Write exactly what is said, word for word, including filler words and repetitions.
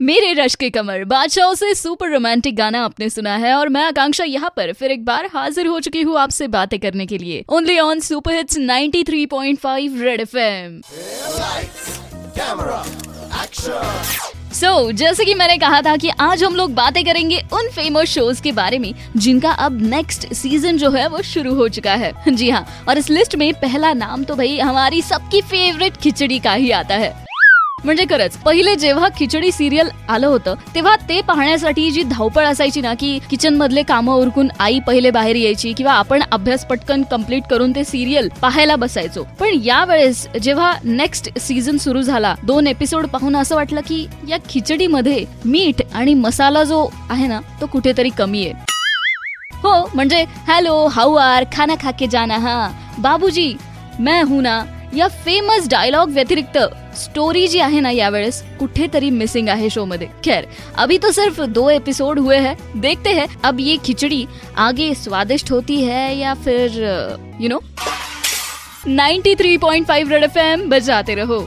मेरे रश के कमर बादशाह से सुपर रोमांटिक गाना आपने सुना है और मैं आकांक्षा यहाँ पर फिर एक बार हाजिर हो चुकी हूँ आपसे बातें करने के लिए only on super hits ninety three point five red FM. So so, जैसे कि मैंने कहा था कि आज हम लोग बातें करेंगे उन फेमस शोज के बारे में जिनका अब नेक्स्ट सीजन जो है वो शुरू हो चुका है। जी हाँ, और इस लिस्ट में पहला नाम तो भाई हमारी सबकी फेवरेट खिचडी का ही आता है। म्हणजे खरंच पहिले जेव्हा खिचडी सिरियल आलं होतं तेव्हा ते पाहण्यासाठी जी धावपळ असायची ना की किचन मधले कामं उरकून आई पहिले बाहेर यायची किंवा आपण अभ्यास पटकन कंप्लीट करून ते सिरियल पाहायला बसायचो। पण यावेळेस जेव्हा नेक्स्ट सीझन सुरू झाला दोन एपिसोड पाहून असं वाटलं की या खिचडीमध्ये मीठ आणि मसाला जो आहे ना तो कुठेतरी कमी आहे। हो म्हणजे हॅलो हाऊ आर खाना खा के जाना हा बाबूजी मैं हूं ना या फेमस डायलॉग व्यतिरिक्त स्टोरी जी आहे ना यावेळेस कुठेतरी मिसिंग आहे शो मध्ये। खैर अभी तो सिर्फ दो एपिसोड हुए हैं, देखते हैं अब ये खिचड़ी आगे स्वादिष्ट होती है या फिर you know ninety three point five red FM बजाते रहो।